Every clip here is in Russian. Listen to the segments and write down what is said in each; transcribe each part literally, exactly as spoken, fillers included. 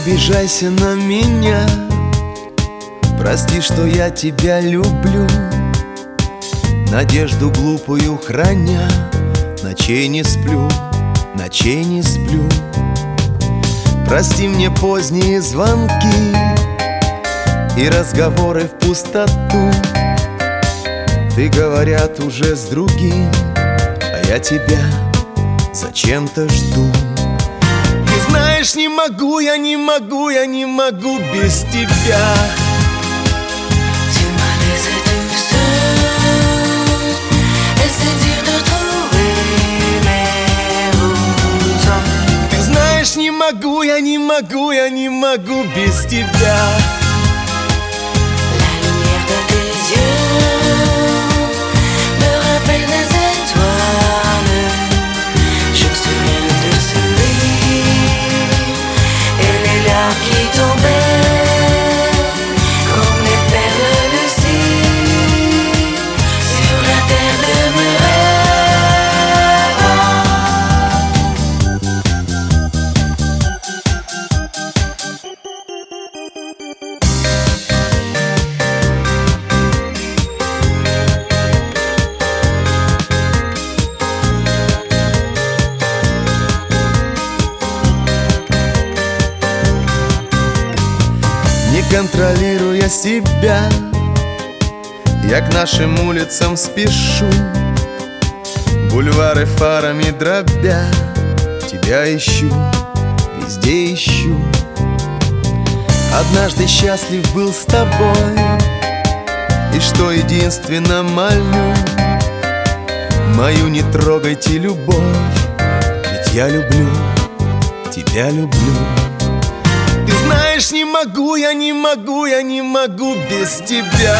обижайся на меня, прости, что я тебя люблю, надежду глупую храня, ночей не сплю, ночей не сплю. Прости мне поздние звонки и разговоры в пустоту. Ты, говорят, уже с другим, а я тебя зачем-то жду. Ты знаешь, не могу, я не могу, я не могу без тебя. Tu m'as laissé tout seul, et c'est dur de trouver mes routes. Ты знаешь, не могу, я не могу, я не могу без тебя. La lumière de tes yeux me rappelle les étoiles. Je me souviens de sourire et les larmes qui tombaient comme les perles de cire sur la terre de mes rêves. Не контролируя себя, я к нашим улицам спешу, бульвары фарами дробя, тебя ищу, везде ищу. Однажды счастлив был с тобой, и что единственно молю: мою не трогайте любовь, ведь я люблю, тебя люблю. Ты знаешь, не могу, я не могу, я не могу без тебя.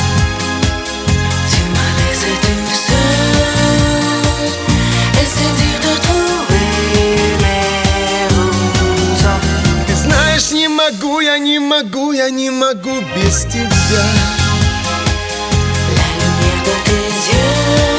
Tu m'as laissé tout seul, et c'est dur de trouver mes routes. Ты знаешь, не могу, я не могу, я не могу без тебя. La lumière de tes yeux